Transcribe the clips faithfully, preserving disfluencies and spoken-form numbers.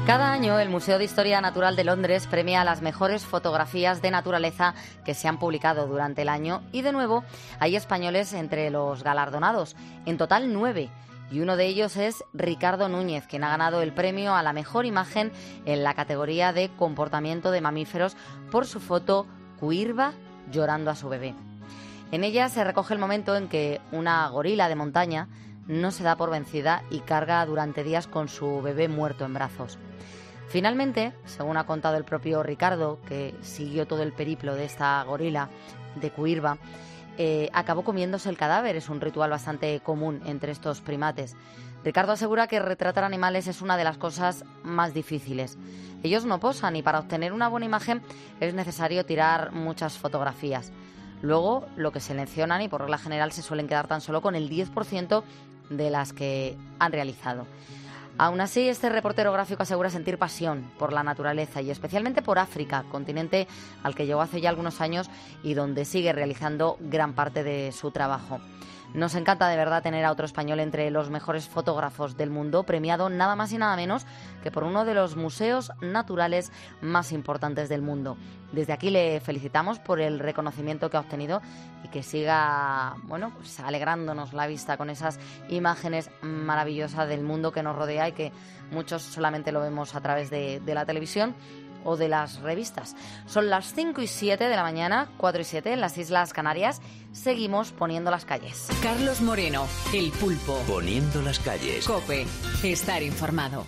Cada año el Museo de Historia Natural de Londres premia las mejores fotografías de naturaleza que se han publicado durante el año y, de nuevo, hay españoles entre los galardonados, en total nueve. Y uno de ellos es Ricardo Núñez, quien ha ganado el premio a la mejor imagen en la categoría de comportamiento de mamíferos por su foto Cuirva llorando a su bebé. En ella se recoge el momento en que una gorila de montaña no se da por vencida y carga durante días con su bebé muerto en brazos. Finalmente, según ha contado el propio Ricardo, que siguió todo el periplo de esta gorila de Cuirva, eh, acabó comiéndose el cadáver. Es un ritual bastante común entre estos primates. Ricardo asegura que retratar animales es una de las cosas más difíciles. Ellos no posan y para obtener una buena imagen es necesario tirar muchas fotografías. Luego, lo que seleccionan, y por regla general se suelen quedar tan solo con el diez por ciento de las que han realizado. Aún así, este reportero gráfico asegura sentir pasión por la naturaleza y especialmente por África, continente al que llegó hace ya algunos años y donde sigue realizando gran parte de su trabajo. Nos encanta de verdad tener a otro español entre los mejores fotógrafos del mundo, premiado nada más y nada menos que por uno de los museos naturales más importantes del mundo. Desde aquí le felicitamos por el reconocimiento que ha obtenido y que siga, bueno, pues alegrándonos la vista con esas imágenes maravillosas del mundo que nos rodea y que muchos solamente lo vemos a través de, de la televisión o de las revistas. Son las cinco y siete de la mañana, cuatro y siete en las Islas Canarias. Seguimos poniendo las calles. Carlos Moreno, El Pulpo. Poniendo las calles. COPE. Estar informado.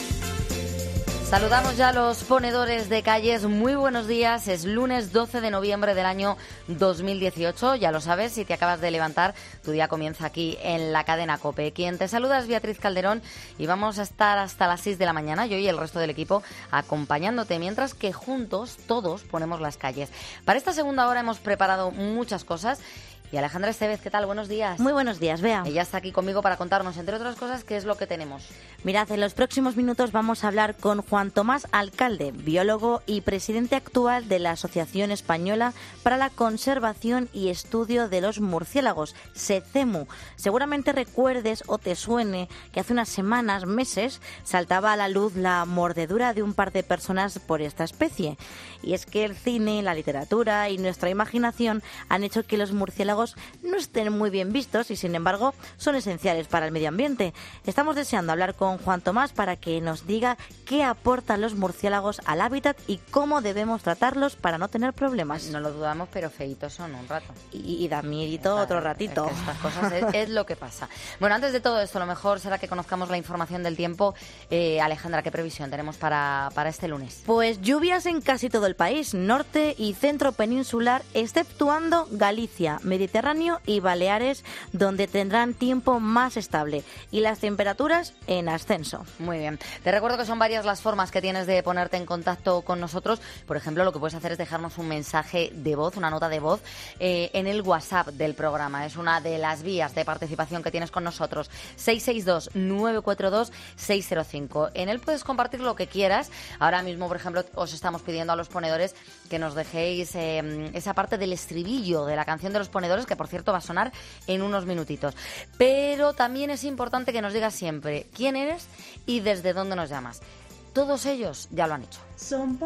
Saludamos ya a los ponedores de calles. Muy buenos días. Es lunes doce de noviembre del año dos mil dieciocho. Ya lo sabes, si te acabas de levantar, tu día comienza aquí en la cadena COPE. Quien te saluda es Beatriz Calderón y vamos a estar hasta las seis de la mañana, yo y el resto del equipo, acompañándote, mientras que juntos todos ponemos las calles. Para esta segunda hora hemos preparado muchas cosas. Y Alejandra Estevez, ¿qué tal? Buenos días. Muy buenos días, Bea. Ella está aquí conmigo para contarnos, entre otras cosas, qué es lo que tenemos. Mirad, en los próximos minutos vamos a hablar con Juan Tomás Alcalde, biólogo y presidente actual de la Asociación Española para la Conservación y Estudio de los Murciélagos, SECEMU. Seguramente recuerdes o te suene que hace unas semanas, meses, saltaba a la luz la mordedura de un par de personas por esta especie. Y es que el cine, la literatura y nuestra imaginación han hecho que los murciélagos no estén muy bien vistos y, sin embargo, son esenciales para el medio ambiente. Estamos deseando hablar con Juan Tomás para que nos diga qué aportan los murciélagos al hábitat y cómo debemos tratarlos para no tener problemas. No lo dudamos, pero feitos son un rato. Y, y da miedito otro ratito. Es que estas cosas es, es lo que pasa. Bueno, antes de todo esto, lo mejor será que conozcamos la información del tiempo. Eh, Alejandra, ¿qué previsión tenemos para, para este lunes? Pues lluvias en casi todo el país, norte y centro peninsular, exceptuando Galicia, Mediterráneo y Baleares, donde tendrán tiempo más estable y las temperaturas en ascenso. Muy bien. Te recuerdo que son varias las formas que tienes de ponerte en contacto con nosotros. Por ejemplo, lo que puedes hacer es dejarnos un mensaje de voz, una nota de voz, eh, en el WhatsApp del programa. Es una de las vías de participación que tienes con nosotros. seis seis dos, nueve cuatro dos, seis cero cinco. En él puedes compartir lo que quieras. Ahora mismo, por ejemplo, os estamos pidiendo a los ponedores que nos dejéis eh, esa parte del estribillo de la canción de los ponedores, que por cierto va a sonar en unos minutitos. Pero también es importante que nos digas siempre quién eres y desde dónde nos llamas. Todos ellos ya lo han hecho. Son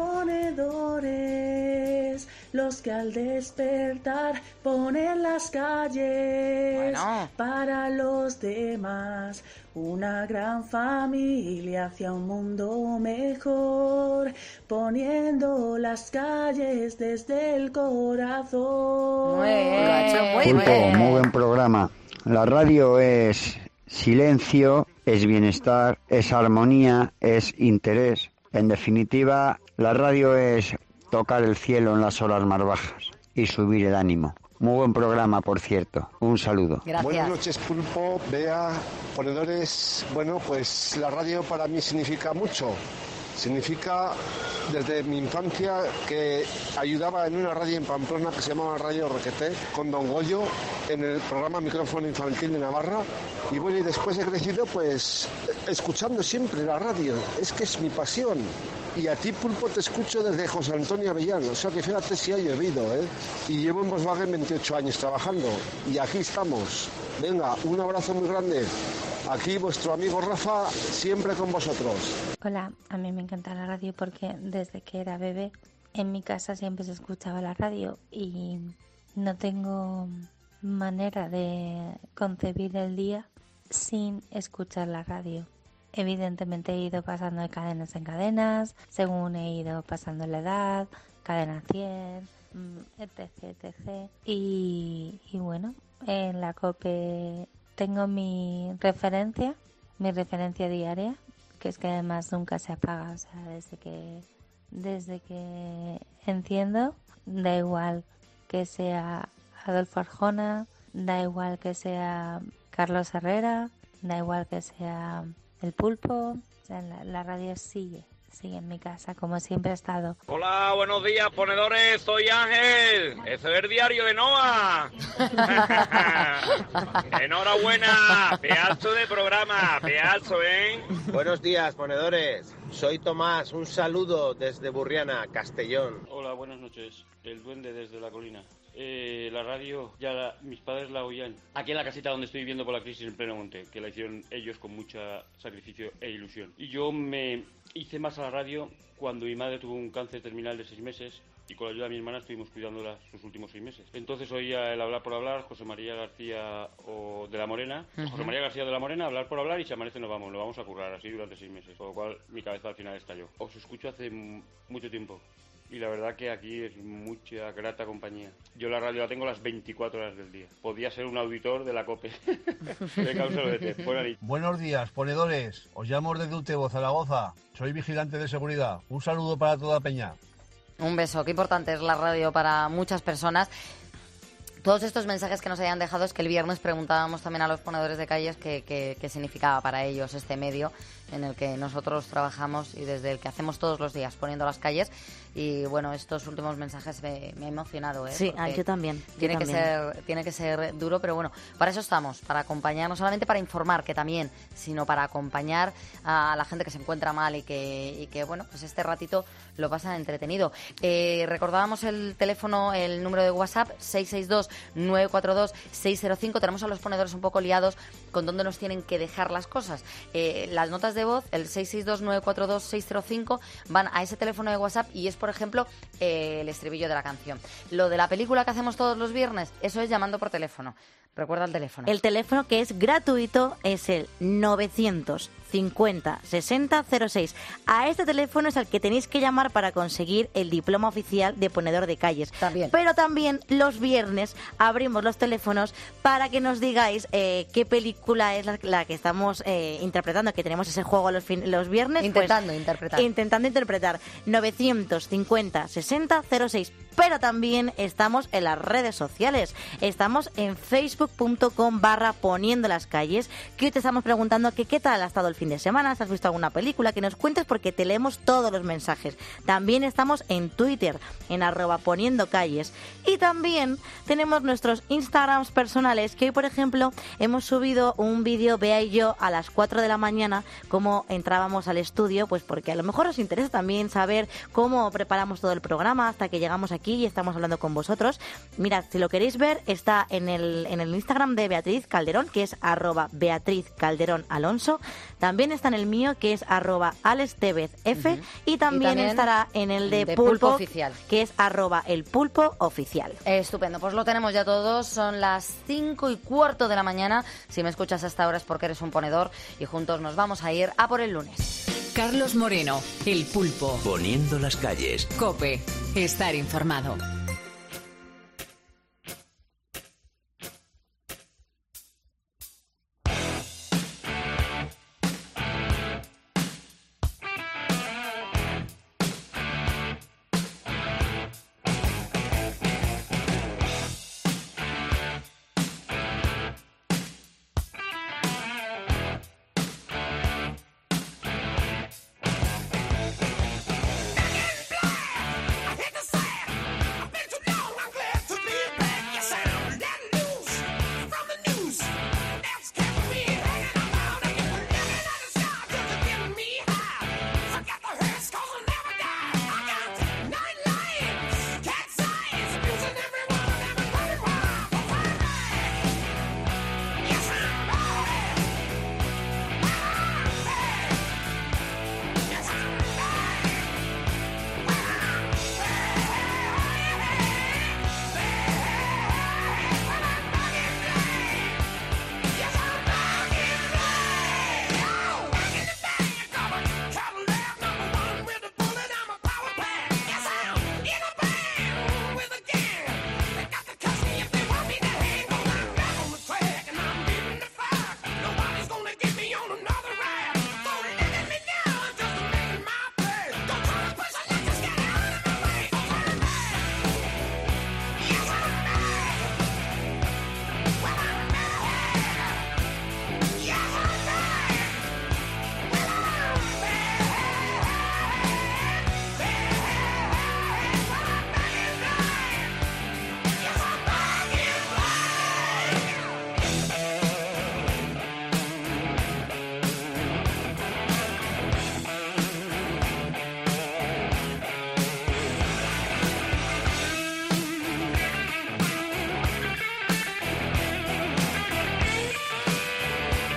ponedores los que al despertar ponen las calles, bueno, para los demás. Una gran familia hacia un mundo mejor, poniendo las calles desde el corazón. Muy bien, muy Pulpo, bien. muy buen programa. La radio es silencio, es bienestar, es armonía, es interés. En definitiva, la radio es tocar el cielo en las horas más bajas y subir el ánimo. Muy buen programa, por cierto. Un saludo. Gracias. Buenas noches, Pulpo, Bea, ponedores. Bueno, pues la radio para mí significa mucho. Significa desde mi infancia que ayudaba en una radio en Pamplona que se llamaba Radio Requeté con Don Goyo en el programa Micrófono Infantil de Navarra. Y bueno, y después he crecido pues escuchando siempre la radio. Es que es mi pasión. Y a ti, Pulpo, te escucho desde José Antonio Avellán. O sea que fíjate si ha llovido, ¿eh? Y llevo en Volkswagen veintiocho años trabajando. Y aquí estamos. Venga, un abrazo muy grande. Aquí vuestro amigo Rafa, siempre con vosotros. Hola, a mí me encanta la radio porque desde que era bebé en mi casa siempre se escuchaba la radio y no tengo manera de concebir el día sin escuchar la radio. Evidentemente he ido pasando de cadenas en cadenas, según he ido pasando la edad, cadena cien, etc, etcétera. Y, y bueno, en la COPE tengo mi referencia, mi referencia diaria, que es que además nunca se apaga, o sea, desde que, desde que enciendo, da igual que sea Adolfo Arjona, da igual que sea Carlos Herrera, da igual que sea El Pulpo, o sea, la, la radio sigue, sigue en mi casa, como siempre ha estado. Hola, buenos días, ponedores, soy Ángel, ese es el diario de Noa. Enhorabuena, pedazo de programa, pedazo, ¿eh? Buenos días, ponedores, soy Tomás, un saludo desde Burriana, Castellón. Hola, buenas noches, el duende desde la colina. Eh, la radio, ya la, mis padres la oían aquí en la casita donde estoy viviendo por la crisis en pleno monte, que la hicieron ellos con mucho sacrificio e ilusión. Y yo me hice más a la radio cuando mi madre tuvo un cáncer terminal de seis meses y con la ayuda de mi hermana estuvimos cuidándola sus últimos seis meses. Entonces oía el Hablar por Hablar, José María García o de la Morena, uh-huh. José María García de la Morena, Hablar por Hablar, y si amanece nos vamos, nos vamos a currar así durante seis meses, con lo cual mi cabeza al final estalló. Os escucho hace m- mucho tiempo. Y la verdad que aquí es mucha grata compañía. Yo la radio la tengo las veinticuatro horas del día. Podía ser un auditor de la COPE. De causa de té. Buenos días, ponedores. Os llamo desde Utebo, Zaragoza. Soy vigilante de seguridad. Un saludo para toda Peña. Un beso. Qué importante es la radio para muchas personas. Todos estos mensajes que nos hayan dejado, es que el viernes preguntábamos también a los ponedores de calles qué, qué, qué significaba para ellos este medio en el que nosotros trabajamos y desde el que hacemos todos los días, poniendo las calles. Y bueno, estos últimos mensajes me, me ha emocionado, ¿eh? Sí, ah, yo también. Tiene, yo que también. ser, tiene que ser duro, pero bueno, para eso estamos, para acompañar, no solamente para informar, que también, sino para acompañar a la gente que se encuentra mal y que, y que bueno, pues este ratito lo pasan entretenido. Eh, recordábamos el teléfono, el número de WhatsApp, seis seis dos, nueve cuatro dos, seis cero cinco. Tenemos a los ponedores un poco liados con dónde nos tienen que dejar las cosas. Eh, las notas de voz, el seis seis dos, nueve cuatro dos, seis cero cinco, van a ese teléfono de WhatsApp y es, por ejemplo, eh, el estribillo de la canción. Lo de la película que hacemos todos los viernes, eso es llamando por teléfono. Recuerda el teléfono. El teléfono, que es gratuito, es el novecientos cincuenta sesenta cero seis. A este teléfono es al que tenéis que llamar para conseguir el diploma oficial de ponedor de calles. También. Pero también los viernes abrimos los teléfonos para que nos digáis eh, qué película es la, la que estamos eh, interpretando, que tenemos ese juego los, fin, los viernes. Intentando pues, interpretar. Intentando interpretar. novecientos cincuenta sesenta cero seis. Pero también estamos en las redes sociales. Estamos en facebook.com barra poniendo las calles, que hoy te estamos preguntando que qué tal ha estado el fin de semana, si has visto alguna película, que nos cuentes porque te leemos todos los mensajes. También estamos en Twitter, en arroba poniendo calles. Y también tenemos nuestros Instagrams personales, que hoy, por ejemplo, hemos subido un vídeo, Bea y yo, a las cuatro de la mañana, cómo entrábamos al estudio, pues porque a lo mejor os interesa también saber cómo preparamos todo el programa hasta que llegamos aquí y estamos hablando con vosotros. Mirad, si lo queréis ver, está en el, en el Instagram de Beatriz Calderón, que es arroba Beatriz Calderón Alonso. También está en el mío, que es arroba Alex Tevez F. Uh-huh. y, también y también estará en el de, de Pulpo, Pulpo Oficial, que es arroba el Pulpo Oficial. Eh, estupendo, pues lo tenemos ya todos. Son las cinco y cuarto de la mañana. Si me escuchas hasta ahora es porque eres un ponedor y juntos nos vamos a ir a por el lunes. Carlos Moreno, el Pulpo. Poniendo las calles. COPE, estar informado.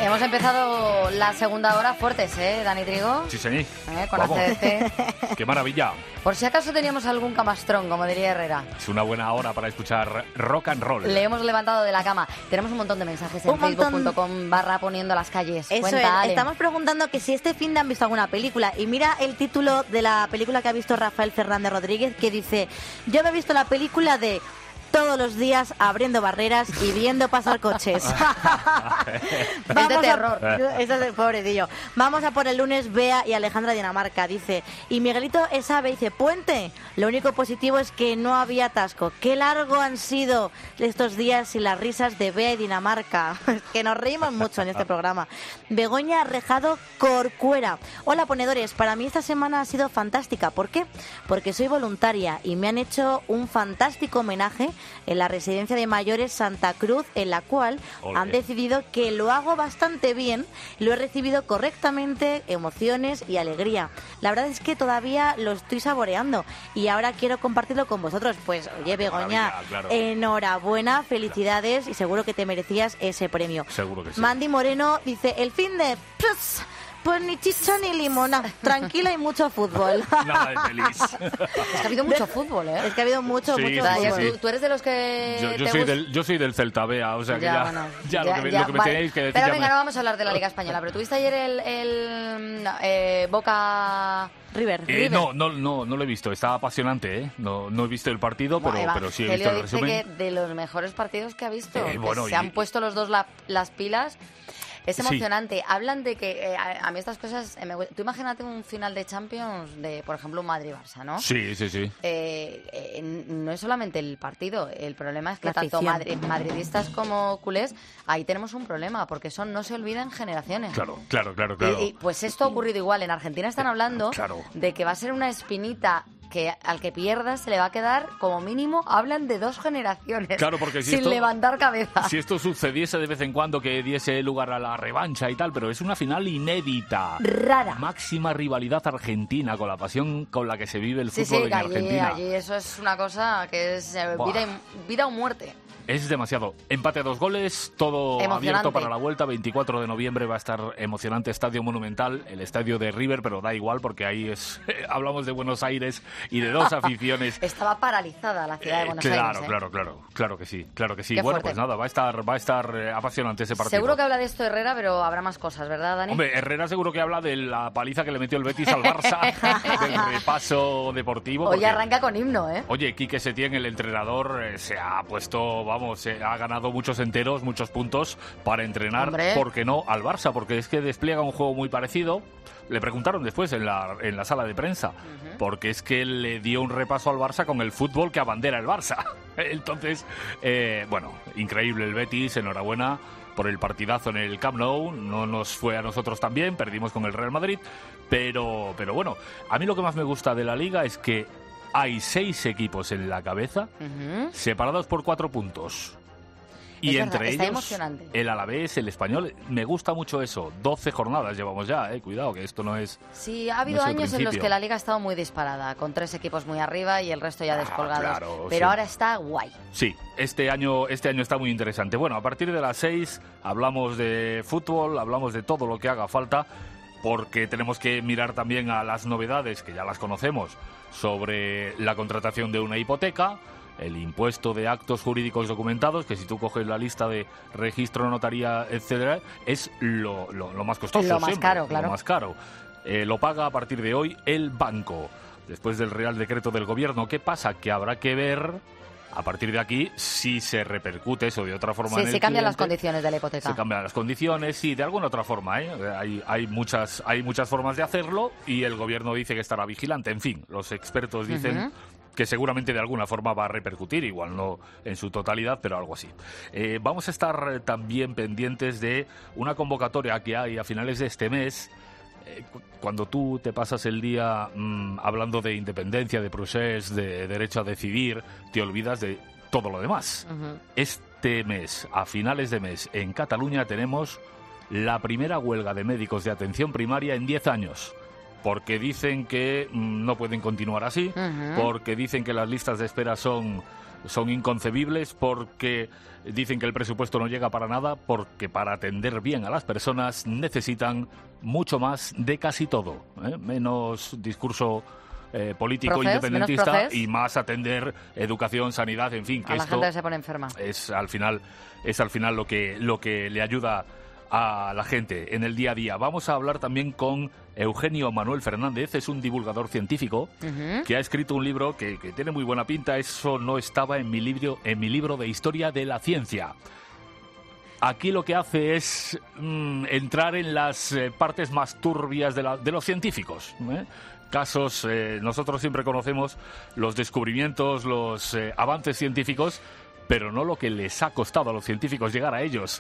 Hemos empezado la segunda hora fuertes, ¿eh, Dani Trigo? Sí, señor. ¿Eh? Con Vamos. A C D C. ¡Qué maravilla! Por si acaso teníamos algún camastrón, como diría Herrera. Es una buena hora para escuchar rock and roll. Le hemos levantado de la cama. Tenemos un montón de mensajes en Un montón. facebook punto com barra poniendo las calles. Eso Cuenta, es, Ale. estamos preguntando que si este fin de han visto alguna película. Y mira el título de la película que ha visto Rafael Fernández Rodríguez, que dice: yo me he visto la película de Todos los días abriendo barreras y viendo pasar coches. Es de terror. A, eso es el pobrecillo. Vamos a por el lunes Bea y Alejandra Dinamarca, dice. Y Miguelito Esabe dice: Puente, lo único positivo es que no había atasco. Qué largo han sido estos días y las risas de Bea y Dinamarca. Que nos reímos mucho en este programa. Begoña Rejado Corcuera: hola ponedores, para mí esta semana ha sido fantástica. ¿Por qué? Porque soy voluntaria y me han hecho un fantástico homenaje en la residencia de mayores Santa Cruz, en la cual Olé. han decidido que lo hago bastante bien, lo he recibido correctamente, emociones y alegría. La verdad es que todavía lo estoy saboreando y ahora quiero compartirlo con vosotros. Pues oye, Begoña, Maravilla, claro. enhorabuena, felicidades y seguro que te merecías ese premio. Seguro que sí. Mandy Moreno dice: el fin de... Pues, pues ni chicha ni limona, tranquila y mucho fútbol. Nada de pelis. Es que ha habido mucho fútbol, ¿eh? Es que ha habido mucho, Sí, mucho sí, fútbol. sí. ¿Tú, tú eres de los que Yo, yo te soy gusta- del, yo soy del Celta, Bea, o sea que Ya, ya, bueno, ya, ya, lo que, me- ya, lo que me vale. tenéis que decir. Pero ya venga, me- no vamos a hablar de la Liga Española. Pero tuviste ayer el, el eh, Boca... River. Eh, River. no, no, no, no lo he visto. Está apasionante, ¿eh? No, no he visto el partido, pero, Buah, pero sí he Evangelio visto el dice resumen. que de los mejores partidos que ha visto. Eh, que bueno, se y- han puesto los dos la- las pilas. Es Sí. emocionante. Hablan de que eh, a, a mí estas cosas... eh, me gu- tú imagínate un final de Champions de, por ejemplo, un Madrid-Barça, ¿no? Sí, sí, sí. Eh, eh, no es solamente el partido, el problema es que La tanto afición. madri- madridistas como culés, ahí tenemos un problema, porque son no se olvidan generaciones. Claro, claro, claro, claro. Y, y, pues esto ha ocurrido igual. En Argentina están hablando Claro. de que va a ser una espinita que al que pierda se le va a quedar, como mínimo, hablan de dos generaciones. Claro, porque si sin esto- levantar cabeza. Si esto sucediese de vez en cuando, que diese lugar a la revancha y tal, pero es una final inédita. Rara. Máxima rivalidad argentina, con la pasión con la que se vive el Sí, fútbol sí, en que allí, Argentina. allí eso es una cosa que es eh, Buah. vida, y- vida o muerte. Es demasiado. Empate a dos goles, todo Emocionante. abierto para la vuelta. veinticuatro de noviembre va a estar emocionante Estadio Monumental, el estadio de River, pero da igual porque ahí es hablamos de Buenos Aires y de dos aficiones. Estaba paralizada la ciudad de Eh, Buenos claro, Aires. ¿eh? claro, claro, claro que sí, claro que sí. Qué Bueno, fuerte. pues nada, va a estar, va a estar eh, apasionante ese partido. Seguro que habla de esto Herrera, pero habrá más cosas, ¿verdad, Dani? Hombre, Herrera seguro que habla de la paliza que le metió el Betis al Barça, del repaso deportivo. Hoy porque- arranca con himno, ¿eh? Oye, Quique Setién, el entrenador, eh, se ha puesto, vamos, se ha ganado muchos enteros, muchos puntos para entrenar, Hombre. ¿por qué no?, al Barça, porque es que despliega un juego muy parecido. Le preguntaron después en la, en la sala de prensa, porque es que le dio un repaso al Barça con el fútbol que abandera el Barça. Entonces, eh, bueno, increíble el Betis, enhorabuena por el partidazo en el Camp Nou. No nos fue a nosotros tan bien, perdimos con el Real Madrid, pero, pero bueno, a mí lo que más me gusta de la Liga es que hay seis equipos en la cabeza, Ujú. separados por cuatro puntos. Y Es verdad, entre está ellos, emocionante. el Alavés, el Español. Me gusta mucho eso. doce jornadas llevamos ya, eh. Cuidado, que esto no es... Sí, ha habido No es el años en los principio. que la liga ha estado muy disparada, con tres equipos muy arriba y el resto ya descolgados. claro, pero sí. ahora está guay. Sí, este año, este año está muy interesante. Bueno, a partir de las seis hablamos de fútbol, hablamos de todo lo que haga falta, porque tenemos que mirar también a las novedades, que ya las conocemos, sobre la contratación de una hipoteca, el impuesto de actos jurídicos documentados, que si tú coges la lista de registro, notaría, etcétera, es lo, lo, lo más costoso. Lo más siempre, caro, claro. Lo más caro. Eh, lo paga a partir de hoy el banco, después del Real Decreto del Gobierno. ¿Qué pasa? Que habrá que ver, a partir de aquí, si se repercute eso de otra forma Sí, en el sí cambian las cliente. condiciones de la hipoteca. Se cambian las condiciones, sí, de alguna otra forma, ¿eh? Hay, hay, muchas, hay muchas formas de hacerlo y el Gobierno dice que estará vigilante. En fin, los expertos dicen... Ujú. que seguramente de alguna forma va a repercutir, igual no en su totalidad, pero algo así. Eh, vamos a estar eh, también pendientes de una convocatoria que hay a finales de este mes. Eh, cu- cuando tú te pasas el día mm, hablando de independencia, de procés, de derecho a decidir, te olvidas de todo lo demás. Ujú. Este mes, a finales de mes, en Cataluña tenemos la primera huelga de médicos de atención primaria en diez años. Porque dicen que mm, no pueden continuar así, Ujú. porque dicen que las listas de espera son son inconcebibles porque dicen que el presupuesto no llega para nada, porque para atender bien a las personas necesitan mucho más de casi todo, ¿eh? Menos discurso eh, político Proces, independentista y más atender educación, sanidad, en fin, que a la esto gente que se pone enferma. es al final es al final lo que lo que le ayuda a la gente en el día a día. Vamos a hablar también con Eugenio Manuel Fernández, es un divulgador científico uh-huh. que ha escrito un libro que, que tiene muy buena pinta. Eso no estaba en mi libro, en mi libro de historia de la ciencia. Aquí lo que hace es mmm, entrar en las eh, partes más turbias de, la, de los científicos, ¿eh? Casos, eh, nosotros siempre conocemos los descubrimientos, los eh, avances científicos, pero no lo que les ha costado a los científicos llegar a ellos.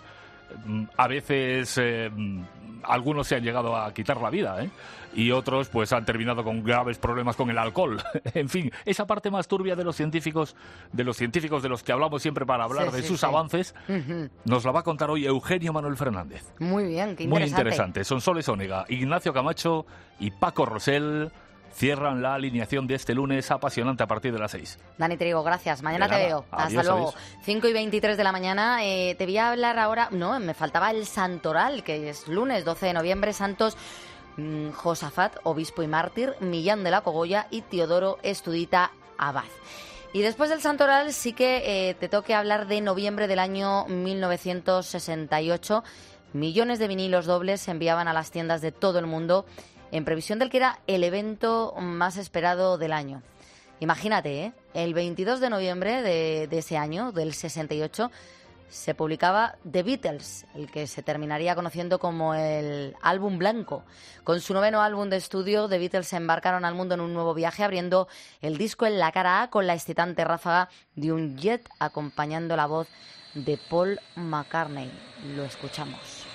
A veces eh, algunos se han llegado a quitar la vida, ¿eh? Y otros pues han terminado con graves problemas con el alcohol. En fin, esa parte más turbia de los científicos, de los científicos de los que hablamos siempre para hablar sí, de sí, sus sí. avances, uh-huh. nos la va a contar hoy Eugenio Manuel Fernández. Muy bien, qué interesante. Muy interesante. Sonsoles Onega, Ignacio Camacho y Paco Rosell cierran la alineación de este lunes apasionante a partir de las seis. Dani Trigo, gracias. Mañana te veo. Adiós, Hasta luego. adiós. cinco y veintitrés de la mañana. Eh, te voy a hablar ahora... No, me faltaba el Santoral, que es lunes doce de noviembre. Santos mmm, Josafat, obispo y mártir, Millán de la Cogolla y Teodoro Estudita Abad. Y después del Santoral sí que eh, te toque hablar de noviembre del año mil novecientos sesenta y ocho. Millones de vinilos dobles se enviaban a las tiendas de todo el mundo en previsión del que era el evento más esperado del año. Imagínate, ¿eh? El veintidós de noviembre de, de ese año, del sesenta y ocho, se publicaba The Beatles, el que se terminaría conociendo como el álbum blanco. Con su noveno álbum de estudio, The Beatles se embarcaron al mundo en un nuevo viaje, abriendo el disco en la cara A con la excitante ráfaga de un jet acompañando la voz de Paul McCartney. Lo escuchamos.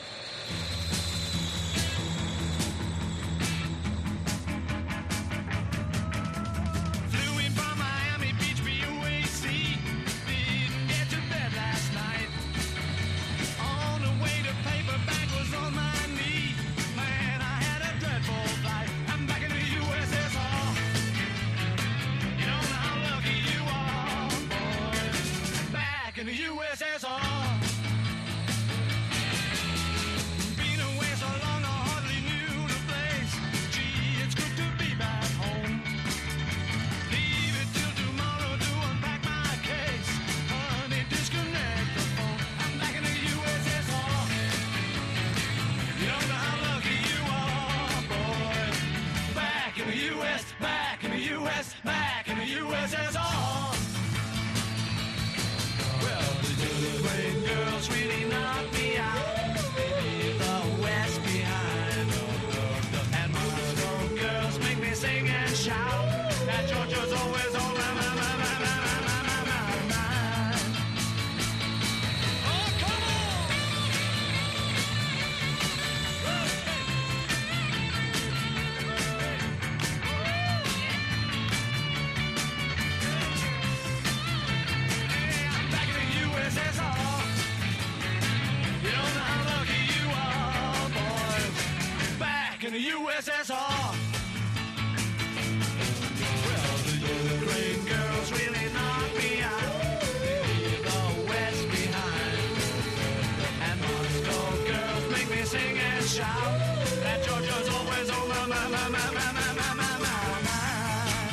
In the U S S R, been away so long I hardly knew the place. Gee, it's good to be back home. Leave it till tomorrow to unpack my case. Honey, disconnect the phone. I'm back in the U S S R. You don't know how lucky you are, boy. Back in the U S, back in the U S, back in the U S S R. Girls really knock me out, leave the West behind. And Moscow girls make me sing and shout. And Georgia's always on my, my, my, my, my, my, my, my mind. Oh, come on! I'm back in the U S S R. In the U S S R. Well, the Ukraine girls really knock me out. Leave the West behind. And Moscow girls make me sing and shout. That Georgia's always on my, my, my, my, my, my, my, my, my mind.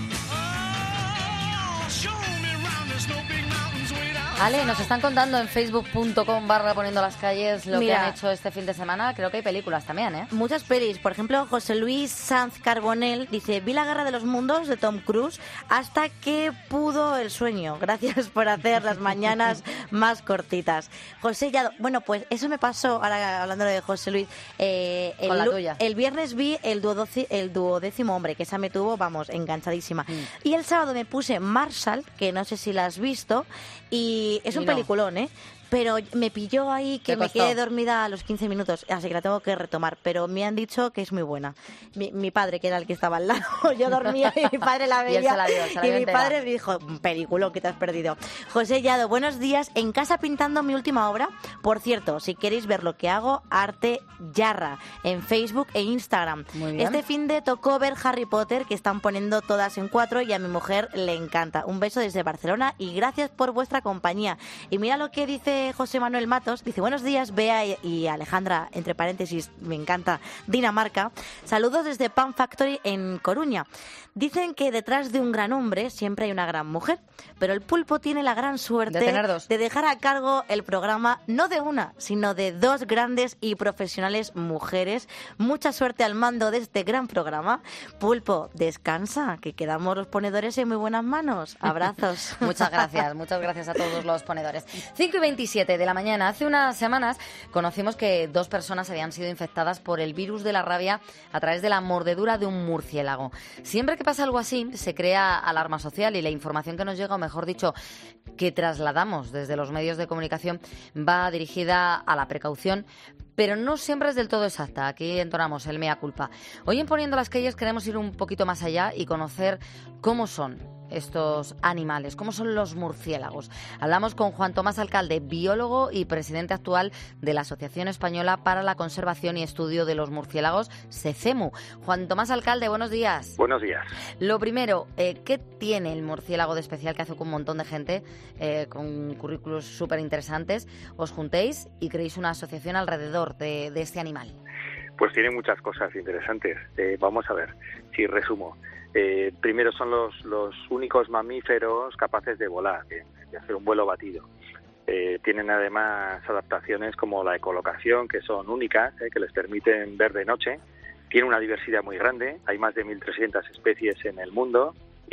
Oh, show me round there's no big mountains way down. Ale, nos están contando en facebook punto com barra poniendo las calles lo Mira, que han hecho este fin de semana. Creo que hay películas también, ¿eh? Muchas pelis. Por ejemplo, José Luis Sanz Carbonell dice: vi La Guerra de los Mundos de Tom Cruise hasta que pudo el sueño. Gracias por hacer las mañanas más cortitas. José Llado, bueno, pues eso me pasó, ahora hablando de José Luis, eh, el, Con la tuya. el viernes vi el, duodoci, el duodécimo hombre, que esa me tuvo, vamos, enganchadísima. Mm. Y el sábado me puse Marshall, que no sé si la has visto, y es un y no. peliculón, ¿eh? pero me pilló ahí que ¿Te me costó? quedé dormida a los quince minutos, así que la tengo que retomar, pero me han dicho que es muy buena. Mi, mi padre, que era el que estaba al lado, yo dormía y mi padre la Y él veía se la vio, se la y vio mi entera. padre me dijo, película que te has perdido. José Llado, buenos días, en casa pintando mi última obra. Por cierto, si queréis ver lo que hago, Arte Yarra, en Facebook e Instagram. Muy bien. Este fin de tocó ver Harry Potter, que están poniendo todas en cuatro y a mi mujer le encanta. Un beso desde Barcelona y gracias por vuestra compañía. Y mira lo que dice José Manuel Matos, dice, buenos días, Bea y- y Alejandra, entre paréntesis, me encanta, Dinamarca. Saludos desde Pan Factory en Coruña. Dicen que detrás de un gran hombre siempre hay una gran mujer, pero el pulpo tiene la gran suerte De tener dos. de dejar a cargo el programa no de una, sino de dos grandes y profesionales mujeres. Mucha suerte al mando de este gran programa. Pulpo, descansa, que quedamos los ponedores en muy buenas manos. Abrazos. Muchas gracias, muchas gracias a todos los ponedores. cinco y veintisiete de la mañana. Hace unas semanas conocimos que dos personas habían sido infectadas por el virus de la rabia a través de la mordedura de un murciélago. Siempre que pasa algo así, se crea alarma social y la información que nos llega, o mejor dicho, que trasladamos desde los medios de comunicación, va dirigida a la precaución, pero no siempre es del todo exacta. Aquí entonamos el mea culpa. Hoy en Poniendo las Calles queremos ir un poquito más allá y conocer cómo son estos animales, cómo son los murciélagos. Hablamos con Juan Tomás Alcalde, biólogo y presidente actual de la Asociación Española para la Conservación y Estudio de los Murciélagos, SECEMU. Juan Tomás Alcalde, buenos días. Buenos días. Lo primero, eh, ¿qué tiene el murciélago de especial que hace que un montón de gente eh, con currículos súper interesantes os juntéis y creéis una asociación alrededor de, de este animal? Pues tiene muchas cosas interesantes. Eh, vamos a ver, si resumo. Eh, primero son los, los únicos mamíferos capaces de volar, de, de hacer un vuelo batido. Eh, tienen además adaptaciones como la ecolocación, que son únicas, eh, que les permiten ver de noche. Tiene una diversidad muy grande, hay más de mil trescientas especies en el mundo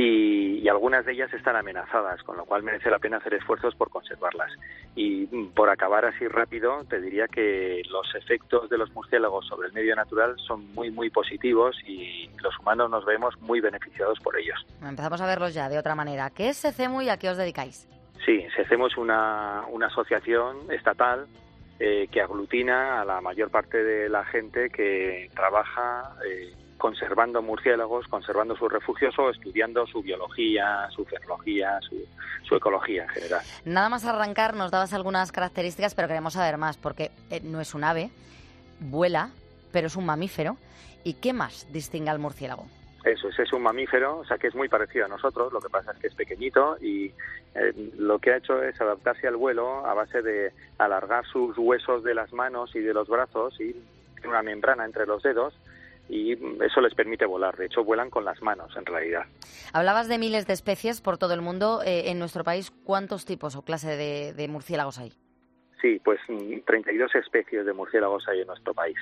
y, y algunas de ellas están amenazadas, con lo cual merece la pena hacer esfuerzos por conservarlas. Y mm, por acabar así rápido, te diría que los efectos de los murciélagos sobre el medio natural son muy, muy positivos y los humanos nos vemos muy beneficiados por ellos. Empezamos a verlos ya de otra manera. ¿Qué es SECEMU y a qué os dedicáis? Sí, hacemos una, una asociación estatal eh, que aglutina a la mayor parte de la gente que trabaja eh, conservando murciélagos, conservando sus refugios o estudiando su biología, su fenología, su, su ecología en general. Nada más arrancar nos dabas algunas características, pero queremos saber más, porque eh, no es un ave, vuela, pero es un mamífero. ¿Y qué más distingue al murciélago? Eso es, es un mamífero, o sea que es muy parecido a nosotros, lo que pasa es que es pequeñito y eh, lo que ha hecho es adaptarse al vuelo a base de alargar sus huesos de las manos y de los brazos y tiene una membrana entre los dedos y eso les permite volar. De hecho, vuelan con las manos en realidad. Hablabas de miles de especies por todo el mundo. Eh, en nuestro país, ¿cuántos tipos o clase de, de murciélagos hay? Sí, pues treinta y dos especies de murciélagos hay en nuestro país.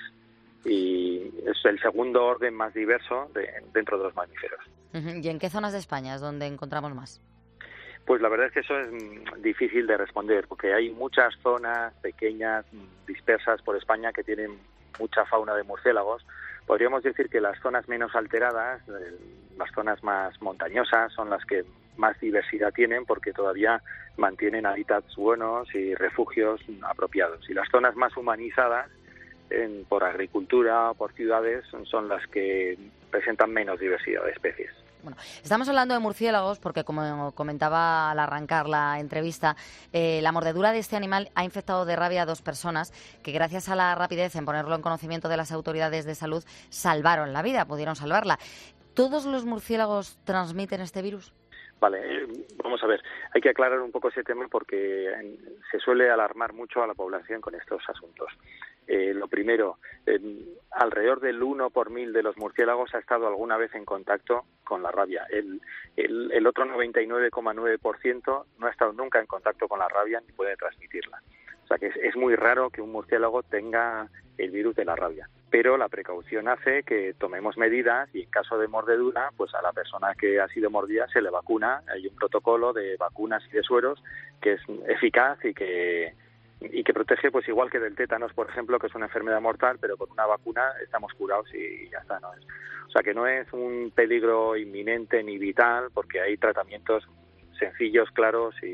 Y es el segundo orden más diverso de, dentro de los mamíferos. Uh-huh. ¿Y en qué zonas de España es donde encontramos más? Pues la verdad es que eso es mm, difícil de responder, porque hay muchas zonas pequeñas, mm, dispersas por España, que tienen mucha fauna de murciélagos. Podríamos decir que las zonas menos alteradas, eh, las zonas más montañosas, son las que más diversidad tienen, porque todavía mantienen hábitats buenos y refugios apropiados. Y las zonas más humanizadas, En, por agricultura o por ciudades, son las que presentan menos diversidad de especies. Bueno, estamos hablando de murciélagos porque, como comentaba al arrancar la entrevista, eh, la mordedura de este animal ha infectado de rabia a dos personas que, gracias a la rapidez en ponerlo en conocimiento de las autoridades de salud, salvaron la vida, pudieron salvarla. ¿Todos los murciélagos transmiten este virus? Vale, eh, vamos a ver, hay que aclarar un poco ese tema porque eh, se suele alarmar mucho a la población con estos asuntos. Eh, lo primero, eh, alrededor del uno por mil de los murciélagos ha estado alguna vez en contacto con la rabia. El, el, el otro noventa y nueve coma nueve por ciento no ha estado nunca en contacto con la rabia ni puede transmitirla. O sea que es, es muy raro que un murciélago tenga el virus de la rabia. Pero la precaución hace que tomemos medidas y en caso de mordedura, pues a la persona que ha sido mordida se le vacuna. Hay un protocolo de vacunas y de sueros que es eficaz y que y que protege, pues igual que del tétanos, por ejemplo, que es una enfermedad mortal, pero con una vacuna estamos curados y ya está. ¿no? Es, o sea que no es un peligro inminente ni vital, porque hay tratamientos sencillos, claros y,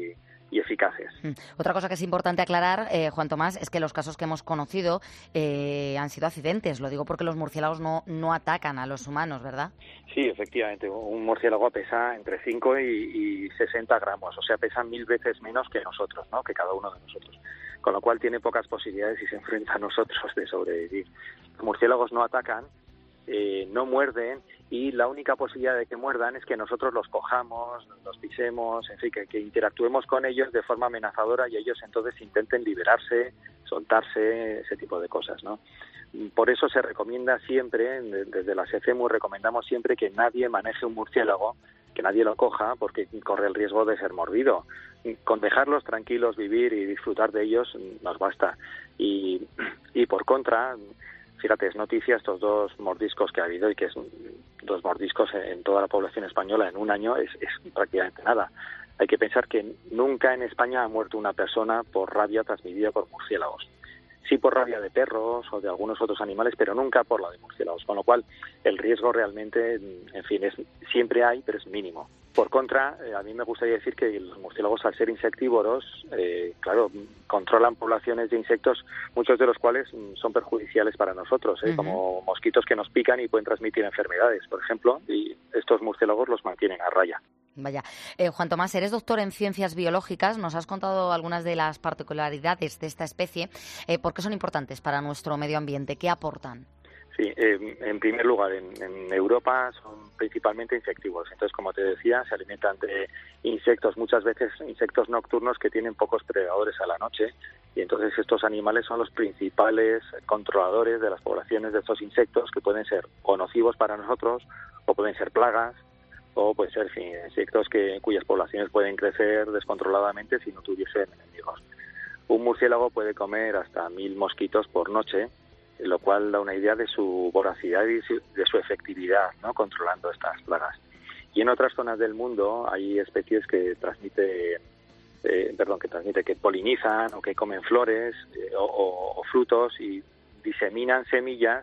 y eficaces. Otra cosa que es importante aclarar, eh, Juan Tomás, es que los casos que hemos conocido eh, han sido accidentes. Lo digo porque los murciélagos no, no atacan a los humanos, ¿verdad? Sí, efectivamente. Un murciélago pesa entre cinco y, y sesenta gramos, o sea, pesa mil veces menos que nosotros, ¿no? Que cada uno de nosotros. Con lo cual tiene pocas posibilidades y se enfrenta a nosotros de sobrevivir. Los murciélagos no atacan, eh, no muerden, y la única posibilidad de que muerdan es que nosotros los cojamos, los pisemos, en fin, que, que interactuemos con ellos de forma amenazadora y ellos entonces intenten liberarse, soltarse, ese tipo de cosas, ¿no? Por eso se recomienda siempre, desde la SECEMU recomendamos siempre que nadie maneje un murciélago, que nadie lo coja, porque corre el riesgo de ser mordido. Con dejarlos tranquilos vivir y disfrutar de ellos nos basta. Y, y por contra, fíjate, es noticia estos dos mordiscos que ha habido, y que es dos mordiscos en toda la población española en un año, es, es prácticamente nada. Hay que pensar que nunca en España ha muerto una persona por rabia transmitida por murciélagos. Sí por rabia de perros o de algunos otros animales, pero nunca por la de murciélagos, con lo cual el riesgo realmente, en fin, es siempre hay, pero es mínimo. Por contra, eh, a mí me gustaría decir que los murciélagos, al ser insectívoros, eh, claro, controlan poblaciones de insectos, muchos de los cuales mm, son perjudiciales para nosotros, ¿eh? Uh-huh. Como mosquitos que nos pican y pueden transmitir enfermedades, por ejemplo, y estos murciélagos los mantienen a raya. Vaya. Eh, Juan Tomás, eres doctor en ciencias biológicas, nos has contado algunas de las particularidades de esta especie. Eh, ¿Por qué son importantes para nuestro medio ambiente? ¿Qué aportan? Sí, eh, en primer lugar, en, en Europa son principalmente insectívoros. Entonces, como te decía, se alimentan de insectos, muchas veces insectos nocturnos que tienen pocos predadores a la noche. Y entonces estos animales son los principales controladores de las poblaciones de estos insectos, que pueden ser o nocivos para nosotros, o pueden ser plagas, o pueden ser, en fin, insectos que, cuyas poblaciones pueden crecer descontroladamente si no tuviesen enemigos. Un murciélago puede comer hasta mil mosquitos por noche, lo cual da una idea de su voracidad y de su efectividad, ¿no?, controlando estas plagas. Y en otras zonas del mundo hay especies que transmiten, eh, perdón, que transmiten, que polinizan o que comen flores eh, o, o, o frutos y diseminan semillas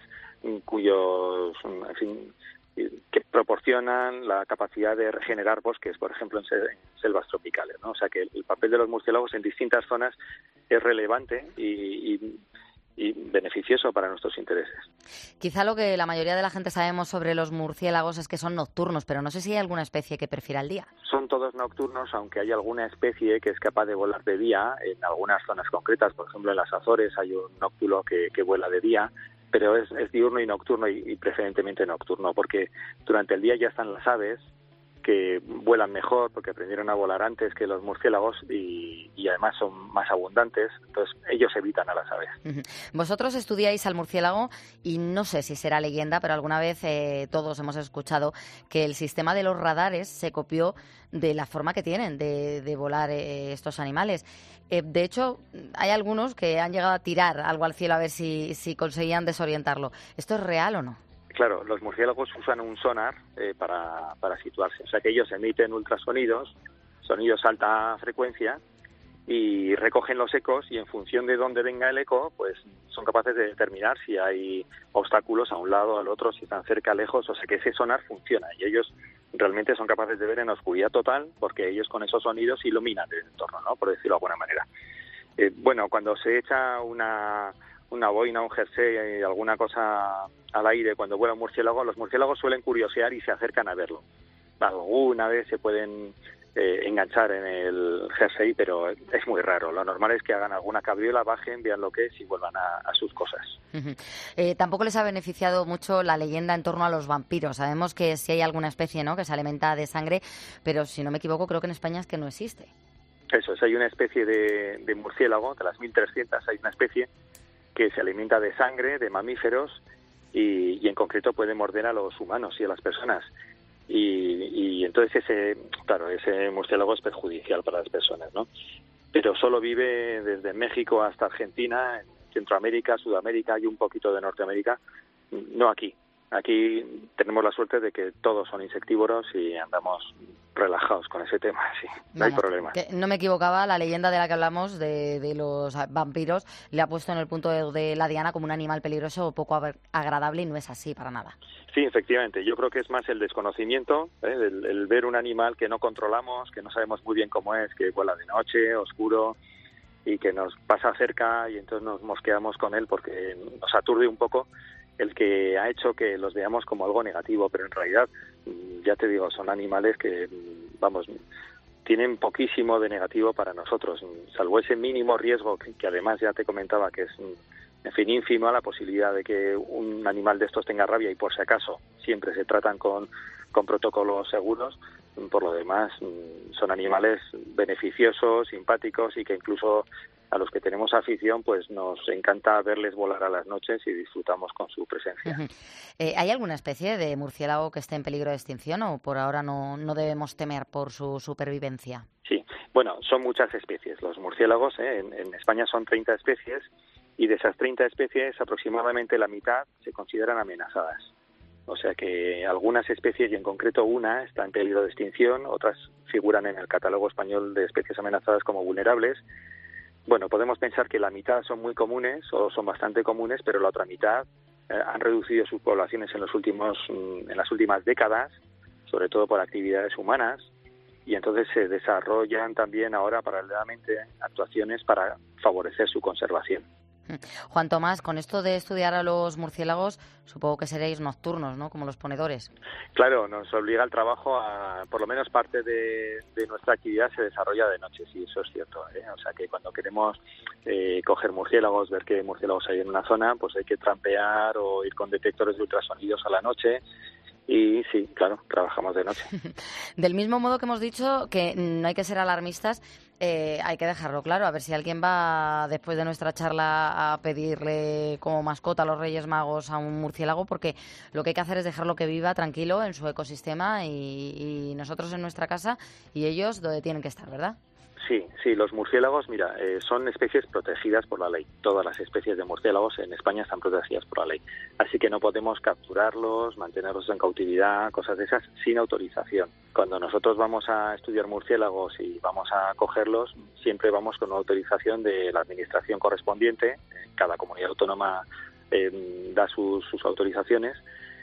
cuyos, en fin, que proporcionan la capacidad de regenerar bosques, por ejemplo, en selvas tropicales, ¿no? O sea que el papel de los murciélagos en distintas zonas es relevante y, y y beneficioso para nuestros intereses. Quizá lo que la mayoría de la gente sabemos sobre los murciélagos es que son nocturnos, pero no sé si hay alguna especie que prefiera el día. Son todos nocturnos, aunque hay alguna especie que es capaz de volar de día en algunas zonas concretas. Por ejemplo, en las Azores hay un nóctulo que, que vuela de día, pero es, es diurno y nocturno, y, y preferentemente nocturno, porque durante el día ya están las aves, que vuelan mejor porque aprendieron a volar antes que los murciélagos y, y además son más abundantes, entonces ellos evitan a las aves. Uh-huh. Vosotros estudiáis al murciélago y no sé si será leyenda, pero alguna vez eh, todos hemos escuchado que el sistema de los radares se copió de la forma que tienen de, de volar eh, estos animales. Eh, de hecho, hay algunos que han llegado a tirar algo al cielo a ver si, si conseguían desorientarlo. ¿Esto es real o no? Claro, los murciélagos usan un sonar eh, para, para situarse, o sea que ellos emiten ultrasonidos, sonidos a alta frecuencia, y recogen los ecos, y en función de dónde venga el eco, pues son capaces de determinar si hay obstáculos a un lado, al otro, si están cerca, lejos, o sea que ese sonar funciona, y ellos realmente son capaces de ver en oscuridad total, porque ellos con esos sonidos iluminan el entorno, ¿no?, por decirlo de alguna manera. Eh, bueno, cuando se echa una... una boina, un jersey, alguna cosa al aire cuando vuela un murciélago, los murciélagos suelen curiosear y se acercan a verlo. Alguna vez se pueden eh, enganchar en el jersey, pero es muy raro. Lo normal es que hagan alguna cabriola, bajen, vean lo que es y vuelvan a, a sus cosas. Uh-huh. Eh, tampoco les ha beneficiado mucho la leyenda en torno a los vampiros. Sabemos que sí hay alguna especie, ¿no?, que se alimenta de sangre, pero si no me equivoco creo que en España es que no existe. Eso es, hay una especie de, de murciélago, de las mil trescientas hay una especie que se alimenta de sangre, de mamíferos, y, y en concreto puede morder a los humanos y a las personas. Y, y entonces ese, claro, ese murciélago es perjudicial para las personas, ¿no? Pero solo vive desde México hasta Argentina, en Centroamérica, Sudamérica y un poquito de Norteamérica, no aquí. Aquí tenemos la suerte de que todos son insectívoros y andamos relajados con ese tema, sí, no hay Vamos, problema. que no me equivocaba, la leyenda de la que hablamos, de, de los vampiros, le ha puesto en el punto de, de la diana como un animal peligroso o poco ag- agradable, y no es así para nada. Sí, efectivamente, yo creo que es más el desconocimiento, ¿eh? el, el ver un animal que no controlamos, que no sabemos muy bien cómo es, que vuela de noche, oscuro, y que nos pasa cerca y entonces nos mosqueamos con él porque nos aturde un poco, el que ha hecho que los veamos como algo negativo, pero en realidad, ya te digo, son animales que, vamos, tienen poquísimo de negativo para nosotros, salvo ese mínimo riesgo que, que además ya te comentaba que es, en fin, ínfimo a la posibilidad de que un animal de estos tenga rabia, y por si acaso siempre se tratan con, con protocolos seguros. Por lo demás, son animales beneficiosos, simpáticos y que incluso a los que tenemos afición, pues nos encanta verles volar a las noches y disfrutamos con su presencia. Uh-huh. Eh, ¿Hay alguna especie de murciélago que esté en peligro de extinción o por ahora no, no debemos temer por su supervivencia? Sí, bueno, son muchas especies. Los murciélagos, ¿eh? en, en España son treinta especies y de esas treinta especies aproximadamente la mitad se consideran amenazadas. O sea que algunas especies, y en concreto una, está en peligro de extinción, otras figuran en el catálogo español de especies amenazadas como vulnerables. Bueno, podemos pensar que la mitad son muy comunes o son bastante comunes, pero la otra mitad eh, han reducido sus poblaciones en los últimos, en las últimas décadas, sobre todo por actividades humanas, y entonces se desarrollan también ahora paralelamente actuaciones para favorecer su conservación. Juan Tomás, con esto de estudiar a los murciélagos, supongo que seréis nocturnos, ¿no?, como los ponedores. Claro, nos obliga el trabajo a, por lo menos parte de, de nuestra actividad se desarrolla de noche, sí, eso es cierto, ¿eh? O sea que cuando queremos eh, coger murciélagos, ver qué murciélagos hay en una zona, pues hay que trampear o ir con detectores de ultrasonidos a la noche. Y sí, claro, trabajamos de noche. Del mismo modo que hemos dicho que no hay que ser alarmistas, eh, hay que dejarlo claro. A ver si alguien va después de nuestra charla a pedirle como mascota a los Reyes Magos a un murciélago, porque lo que hay que hacer es dejarlo que viva tranquilo en su ecosistema y, y nosotros en nuestra casa y ellos donde tienen que estar, ¿verdad? Sí, sí, los murciélagos, mira, eh, son especies protegidas por la ley. Todas las especies de murciélagos en España están protegidas por la ley. Así que no podemos capturarlos, mantenerlos en cautividad, cosas de esas, sin autorización. Cuando nosotros vamos a estudiar murciélagos y vamos a cogerlos, siempre vamos con una autorización de la administración correspondiente. Cada comunidad autónoma eh, da sus, sus autorizaciones.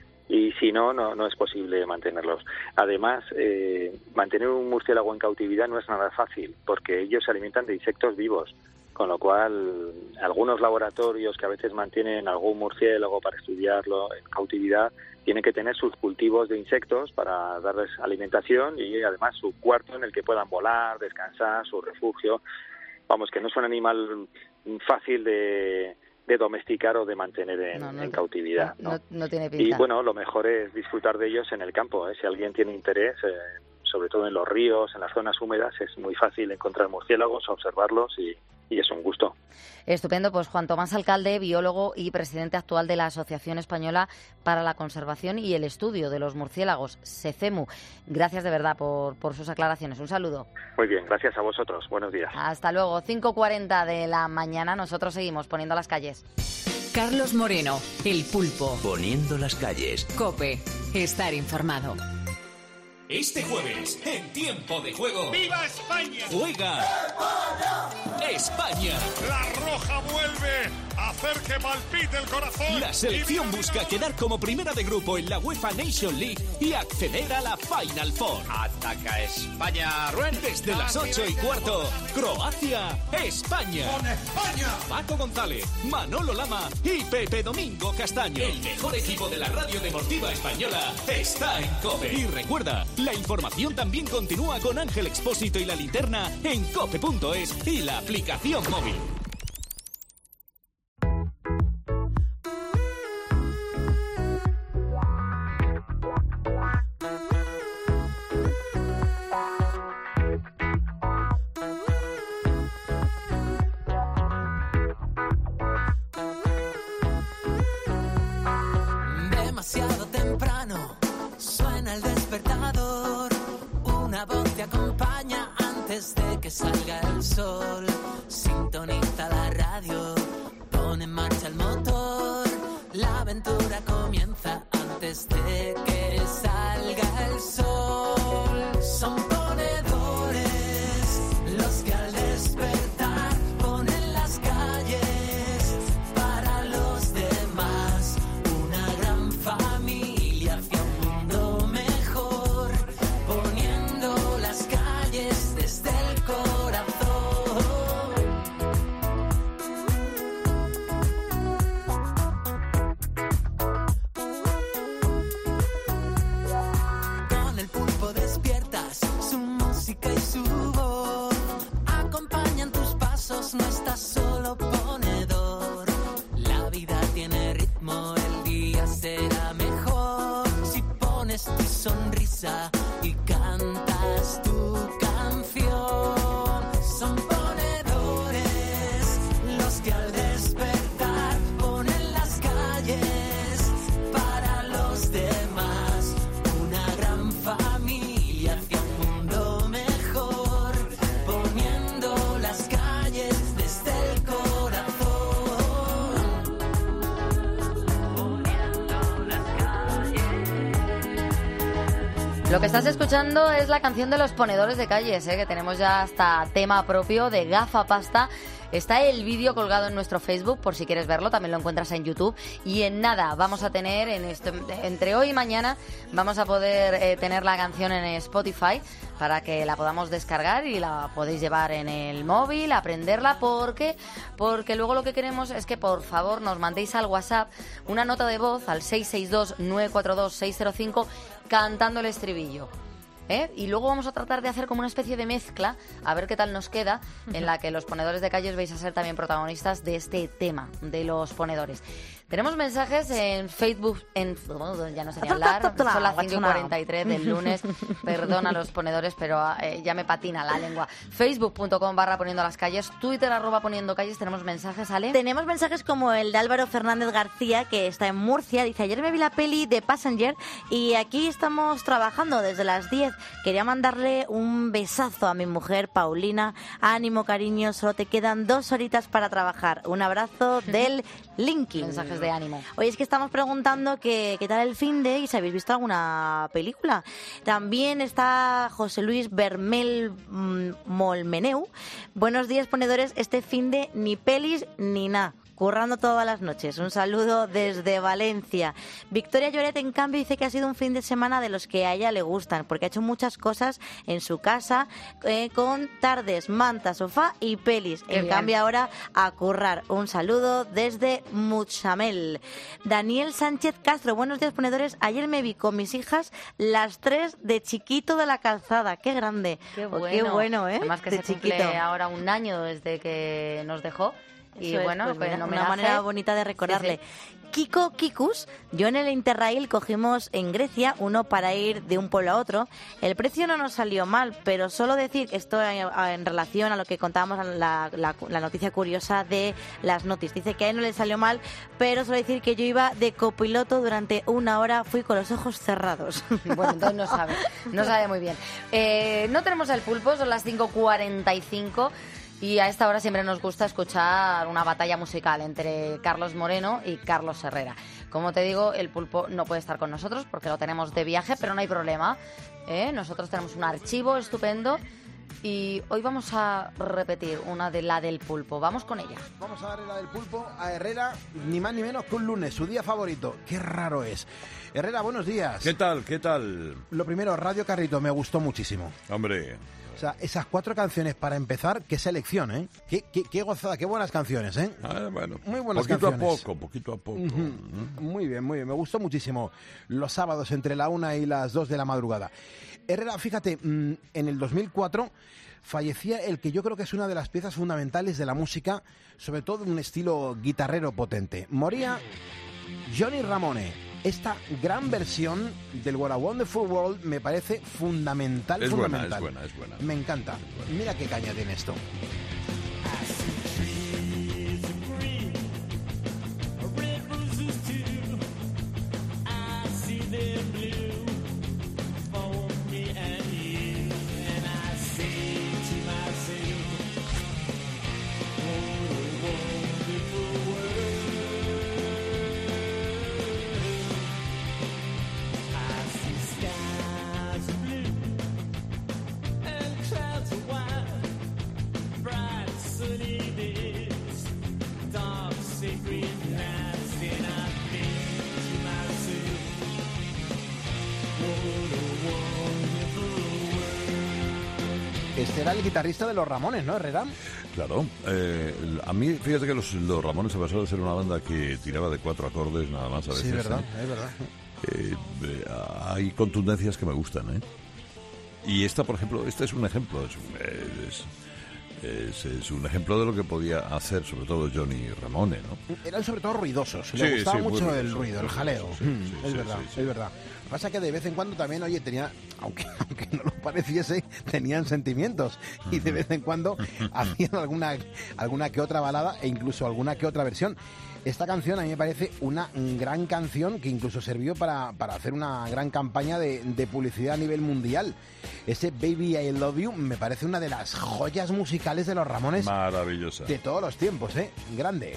Y si no, no, no es posible mantenerlos. Además, eh, mantener un murciélago en cautividad no es nada fácil, porque ellos se alimentan de insectos vivos, con lo cual algunos laboratorios que a veces mantienen algún murciélago para estudiarlo en cautividad tienen que tener sus cultivos de insectos para darles alimentación y además su cuarto en el que puedan volar, descansar, su refugio. Vamos, que no es un animal fácil de... de domesticar o de mantener en, no, no, en cautividad. No, ¿no? no, no tiene pinta. Y bueno, lo mejor es disfrutar de ellos en el campo, ¿eh? Si alguien tiene interés, eh, sobre todo en los ríos, en las zonas húmedas, es muy fácil encontrar murciélagos, observarlos y, y es un gusto. Estupendo, pues Juan Tomás Alcalde, biólogo y presidente actual de la Asociación Española para la Conservación y el Estudio de los Murciélagos, SECEMU. Gracias de verdad por, por sus aclaraciones. Un saludo. Muy bien, gracias a vosotros. Buenos días. Hasta luego. cinco cuarenta de la mañana. Nosotros seguimos poniendo las calles. Carlos Moreno, El Pulpo. Poniendo las calles. COPE. Estar informado. Este jueves, en Tiempo de Juego. ¡Viva España! Juega España. La Roja vuelve a hacer que palpite el corazón. La selección busca quedar como primera de grupo en la UEFA Nation League y acceder a la Final Four. Ataca España, Ruen. Desde las ocho y cuarto, Croacia, España. ¡Con España! Paco González, Manolo Lama y Pepe Domingo Castaño. El mejor equipo de la radio deportiva española está en COPE. Y recuerda, la información también continúa con Ángel Expósito y La Linterna en cope punto es y la aplicación móvil. Demasiado temprano suena el despertador, una voz te acompaña antes de que salga el sol. Sintoniza la radio, pone en marcha el motor, la aventura comienza antes antes de que salga el sol. Son ponedores los que al despertar ponen las calles para los demás. Una gran familia hacia un mundo mejor, poniendo las calles desde el corazón. Con el pulpo despiertas, su música y su voz acompañan tus pasos, no estás solo ponedor. La vida tiene ritmo, el día será mejor si pones tu sonrisa y cantas tu canción. Son ponedores los que al despertar ponen las calles para los demás. Una gran familia hacia un mundo mejor, poniendo las calles desde el corazón. Poniendo las calles. Lo que estás escuchando es la canción de los ponedores de calles, ¿eh? Que tenemos ya hasta tema propio de Gafa Pasta. Está el vídeo colgado en nuestro Facebook, por si quieres verlo, también lo encuentras en YouTube. Y en nada, vamos a tener, en esto, entre hoy y mañana, vamos a poder eh, tener la canción en Spotify para que la podamos descargar y la podéis llevar en el móvil, aprenderla. ¿Por qué? Porque luego lo que queremos es que, por favor, nos mandéis al WhatsApp una nota de voz al seis seis dos, nueve cuatro dos, seis cero cinco cantando el estribillo. ¿Eh? Y luego vamos a tratar de hacer como una especie de mezcla, a ver qué tal nos queda, en la que los ponedores de calles vais a ser también protagonistas de este tema, de los ponedores. Tenemos mensajes en Facebook, en ya no sé ni hablar, son las cinco y cuarenta y tres del lunes, perdón a los ponedores, pero eh, ya me patina la lengua. Facebook.com barra poniendo las calles, Twitter arroba poniendo calles, tenemos mensajes, Ale. Tenemos mensajes como el de Álvaro Fernández García, que está en Murcia, dice: ayer me vi la peli de Passenger y aquí estamos trabajando desde las diez. Quería mandarle un besazo a mi mujer Paulina. Ánimo, cariño, solo te quedan dos horitas para trabajar. Un abrazo del Linky. Mensajes de ánimo. Oye, es que estamos preguntando que, qué tal el finde y si habéis visto alguna película. También está José Luis Bermel mm, Molmeneu. Buenos días, ponedores. Este finde ni pelis ni nada. Currando todas las noches. Un saludo desde Valencia. Victoria Lloret, en cambio, dice que ha sido un fin de semana de los que a ella le gustan, porque ha hecho muchas cosas en su casa, eh, con tardes, manta, sofá y pelis. Qué en bien. cambio, ahora a currar. Un saludo desde Muchamel. Daniel Sánchez Castro, buenos días, ponedores. Ayer me vi con mis hijas las tres de Chiquito de la Calzada. Qué grande. Qué Oh, bueno. qué bueno, ¿eh? Además que de se cumple Chiquito. ahora un año desde que nos dejó. Y Eso es, bueno, pues pues mira, en una homenaje- manera bonita de recordarle. Sí, Kiko Kikus, yo en el Interrail cogimos en Grecia uno para ir de un pueblo a otro. El precio no nos salió mal, pero solo decir esto en, en relación a lo que contábamos, la, la, la noticia curiosa de las noticias. Dice que a él no le salió mal, pero solo decir que yo iba de copiloto durante una hora, fui con los ojos cerrados. Bueno, entonces no sabe, no sabe muy bien. Eh, no tenemos el pulpo, son las cinco cuarenta y cinco y a esta hora siempre nos gusta escuchar una batalla musical entre Carlos Moreno y Carlos Herrera. Como te digo, el pulpo no puede estar con nosotros porque lo tenemos de viaje, pero no hay problema, ¿eh? Nosotros tenemos un archivo estupendo y hoy vamos a repetir una de la del pulpo. Vamos con ella. Vamos a darle la del pulpo a Herrera, ni más ni menos que un lunes, su día favorito. Qué raro es. Herrera, buenos días. ¿Qué tal? ¿Qué tal? Lo primero, Radio Carrito, me gustó muchísimo. Hombre. O sea, esas cuatro canciones para empezar, qué selección, ¿eh? Qué, qué, qué gozada, qué buenas canciones, ¿eh? Ah, bueno, muy buenas poquito canciones. a poco, poquito a poco. Ujú. Muy bien, muy bien. Me gustó muchísimo los sábados entre la una y las dos de la madrugada. Herrera, fíjate, mm, en el dos mil cuatro fallecía el que yo creo que es una de las piezas fundamentales de la música, sobre todo un estilo guitarrero potente. Moría Johnny Ramone. Esta gran versión del What a Wonderful World me parece fundamental, Es buena, fundamental. es buena, es buena. Me encanta. Mira qué caña tiene esto. Este era el guitarrista de los Ramones, ¿no, Herrera? Claro. Eh, a mí, fíjate que los, los Ramones, a pesar de ser una banda que tiraba de cuatro acordes nada más a veces... Sí, verdad, ¿eh? es verdad. Eh, eh, hay contundencias que me gustan, ¿eh? Y esta, por ejemplo, este es un ejemplo, es, un- es, es, es un ejemplo de lo que podía hacer, sobre todo Johnny Ramone, ¿no? Eran sobre todo ruidosos, Sí, le gustaba sí, muy mucho el ruidosos, ruido, el sí, jaleo. sí, Mm, sí, es sí, verdad, sí, sí. es verdad. Pasa que de vez en cuando también, oye, tenía, aunque, aunque no lo pareciese, tenían sentimientos y de vez en cuando hacían alguna, alguna que otra balada e incluso alguna que otra versión. Esta canción a mí me parece una gran canción que incluso sirvió para, para hacer una gran campaña de, de publicidad a nivel mundial. Ese Baby I Love You me parece una de las joyas musicales de los Ramones Maravillosa. de todos los tiempos, ¿eh? Grande.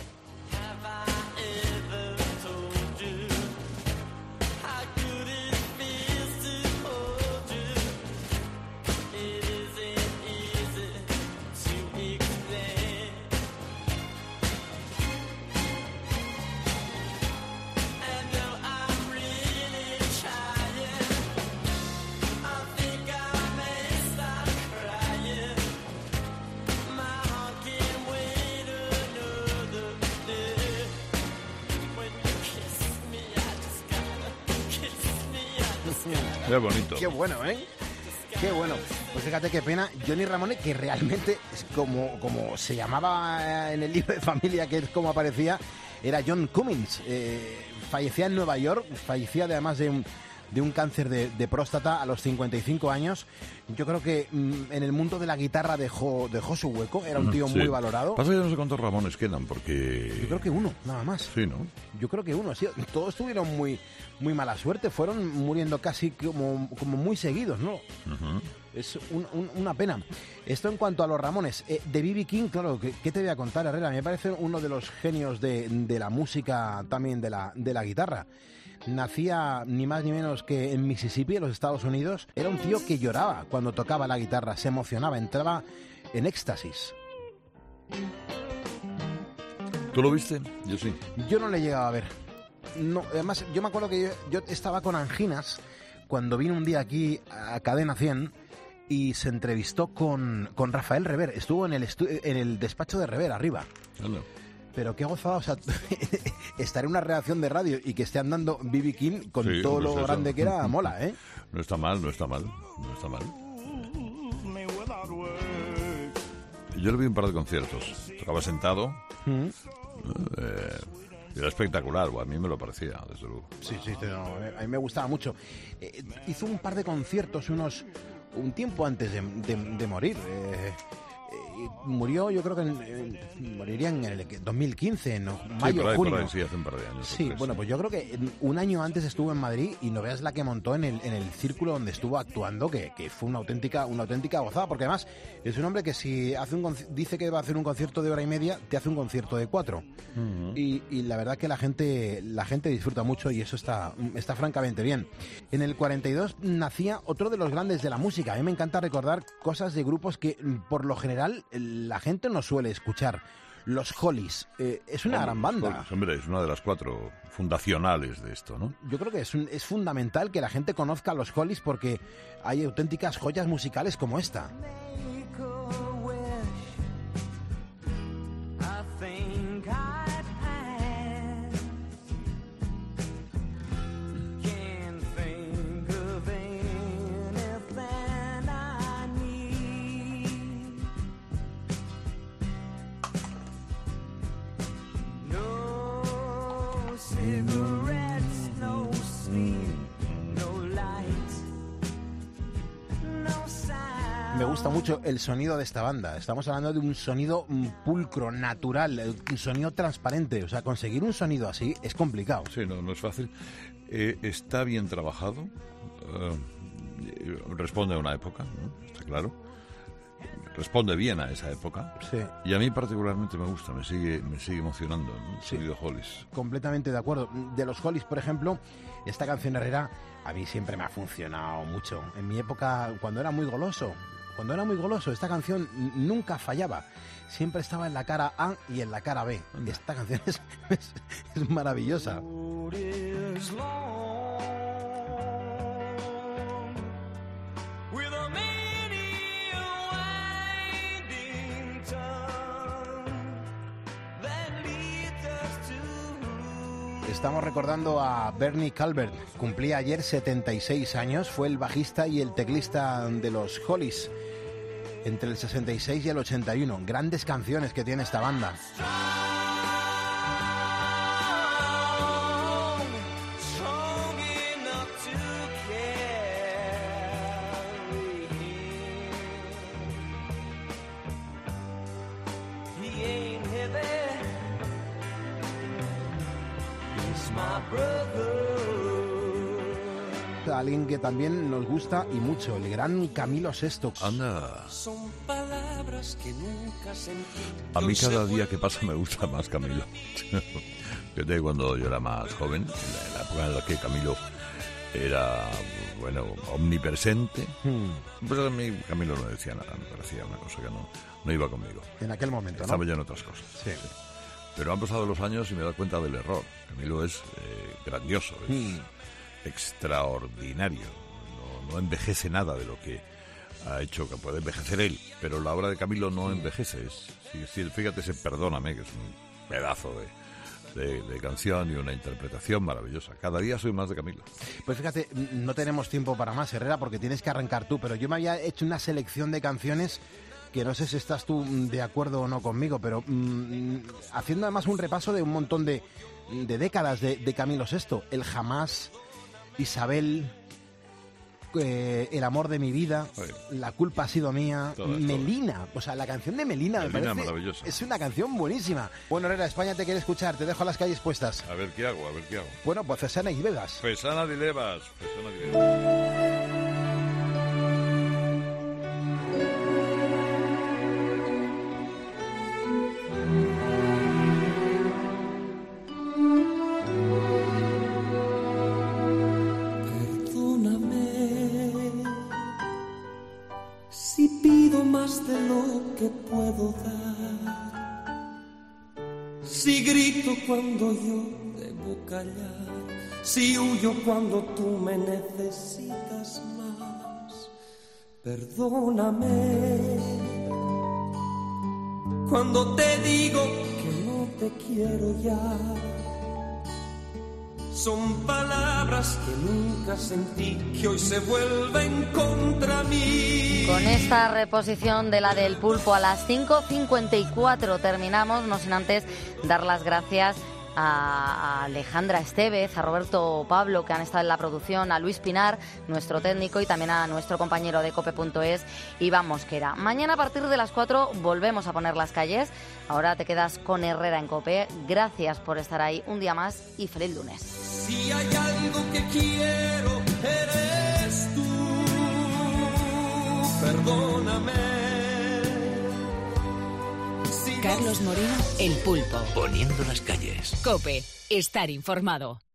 Qué bonito. Qué bueno, ¿eh? Qué bueno. Pues fíjate qué pena. Johnny Ramone, que realmente, es como, como se llamaba en el libro de familia, que es como aparecía, era John Cummins. Eh, fallecía en Nueva York, fallecía además de un, de un cáncer de, de próstata a los cincuenta y cinco años. Yo creo que mm, en el mundo de la guitarra dejó, dejó su hueco. Era un tío Sí. muy valorado. Pasa que yo no sé cuántos Ramones quedan, porque... Yo creo que uno, nada más. Sí, ¿no? Yo creo que uno, sí. Todos tuvieron muy, muy mala suerte. Fueron muriendo casi como, como muy seguidos, ¿no? Ujú. Es un- un- una pena. Esto en cuanto a los Ramones. Eh, de B B King, claro, ¿qué, qué te voy a contar, Herrera? Me parece uno de los genios de, de la música, también de la, de la guitarra. Nacía ni más ni menos que en Mississippi, en los Estados Unidos. Era un tío que lloraba cuando tocaba la guitarra, se emocionaba, entraba en éxtasis. ¿Tú lo viste? Yo sí. Yo no le llegaba a ver. No, además, yo me acuerdo que yo, yo estaba con anginas cuando vino un día aquí a Cadena cien y se entrevistó con, con Rafael Rever. Estuvo en el, estu- en el despacho de Rever, arriba. Anda. Pero qué gozada, o sea, estar en una redacción de radio y que esté andando B B King con Sí, todo pues lo eso. grande que era, mola, ¿eh? No está mal, no está mal, no está mal. Yo le vi un par de conciertos. Tocaba sentado. Mm. eh, era espectacular, o a mí me lo parecía, desde luego. Sí, sí, sí, no, a mí me gustaba mucho. Eh, hizo un par de conciertos unos un tiempo antes de, de- de morir. Eh, eh, murió, yo creo que en- en- moriría en el dos mil quince, en mayo, Sí, por ahí, junio. por ahí, sí, hace un par de años. o Sí, tres. bueno, pues yo creo que en- un año antes estuvo en Madrid y no veas la que montó en el, en el círculo donde estuvo actuando, que, que fue una auténtica, una auténtica gozada, porque además es un hombre que si hace un conci- dice que va a hacer un concierto de hora y media, te hace un concierto de cuatro. Ujú. Y, y la verdad que la gente, la gente disfruta mucho y eso está, está francamente bien. En el cuarenta y dos nacía otro de los grandes de la música. A mí me encanta recordar cosas de grupos que mm, por lo general la gente no suele escuchar. Los Hollies. Eh, es una Hombre, gran banda. Hollies, hombre, es una de las cuatro fundacionales de esto, ¿no? Yo creo que es, un- es fundamental que la gente conozca a los Hollies porque hay auténticas joyas musicales como esta. I think I'd pass. Can't think of anything I need. No cigarettes, no sleep, no lights, no sound. Me gusta mucho el sonido de esta banda. Estamos hablando de un sonido mm, pulcro, natural, eh, un sonido transparente. O sea, conseguir un sonido así es complicado. Sí, no, no es fácil. Eh, está bien trabajado. eh, responde a una época, ¿no? Está claro. Responde bien a esa época. Sí. Y a mí particularmente me gusta, me sigue, me sigue emocionando, ¿no? El sonido Hollies. Completamente de acuerdo. De los Hollies, por ejemplo, esta canción Herrera a mí siempre me ha funcionado mucho. En mi época, cuando era muy goloso, cuando era muy goloso, esta canción n- nunca fallaba. Siempre estaba en la cara A y en la cara B. Esta canción es, es, es maravillosa. Road is long with a many a Estamos recordando a Bernie Calvert. Cumplía ayer setenta y seis años. Fue el bajista y el teclista de los Hollies entre el sesenta y seis y el ochenta y uno. Grandes canciones que tiene esta banda. Alguien que también nos gusta y mucho, el gran Camilo Sesto. Anda. Son palabras que nunca sentí. A mí cada día que pasa me gusta más Camilo. Fíjate, cuando yo era más joven, en la época en la que Camilo era, bueno, omnipresente, Hmm. pues a mí Camilo no decía nada, me parecía una cosa que no, no iba conmigo. En aquel momento, ¿no? Estaba yo en otras cosas. Sí. Pero han pasado los años y me he dado cuenta del error. Camilo es eh, grandioso, es Hmm. extraordinario. No, no envejece nada de lo que ha hecho, que puede envejecer él, pero la obra de Camilo no envejece. Es, sí, sí, fíjate ese Perdóname, que es un pedazo de, de, de canción y una interpretación maravillosa. Cada día soy más de Camilo. Pues fíjate, no tenemos tiempo para más, Herrera, porque tienes que arrancar tú, pero yo me había hecho una selección de canciones que no sé si estás tú de acuerdo o no conmigo, pero mmm, haciendo además un repaso de un montón de, de décadas de, de Camilo Sesto. El Jamás, Isabel, eh, El amor de mi vida, Oye. La culpa ha sido mía, Todas, Melina. O sea, la canción de Melina, me Melina, parece, maravillosa. es una canción buenísima. Bueno, Herrera, España te quiere escuchar, te dejo las calles puestas. A ver qué hago, a ver qué hago. Bueno, pues Cesana y Vegas. Fesana de Levas, Fesana de Levas. Perdóname si pido más de lo que puedo dar, si grito cuando yo debo callar, si huyo cuando tú me necesitas más. Perdóname cuando te digo que no te quiero ya. Son palabras que nunca sentí, que hoy se vuelven contra mí. Con esta reposición de la del Pulpo a las cinco cincuenta y cuatro terminamos, no sin antes dar las gracias a Alejandra Estevez, a Roberto Pablo, que han estado en la producción, a Luis Pinar, nuestro técnico, y también a nuestro compañero de cope punto es, Iván Mosquera. Mañana a partir de las cuatro volvemos a poner las calles. Ahora te quedas con Herrera en Cope. Gracias por estar ahí un día más y feliz lunes. Si hay algo que quiero, eres tú. Perdóname. Carlos Moreno, El Pulpo. Poniendo las calles. Cope, estar informado.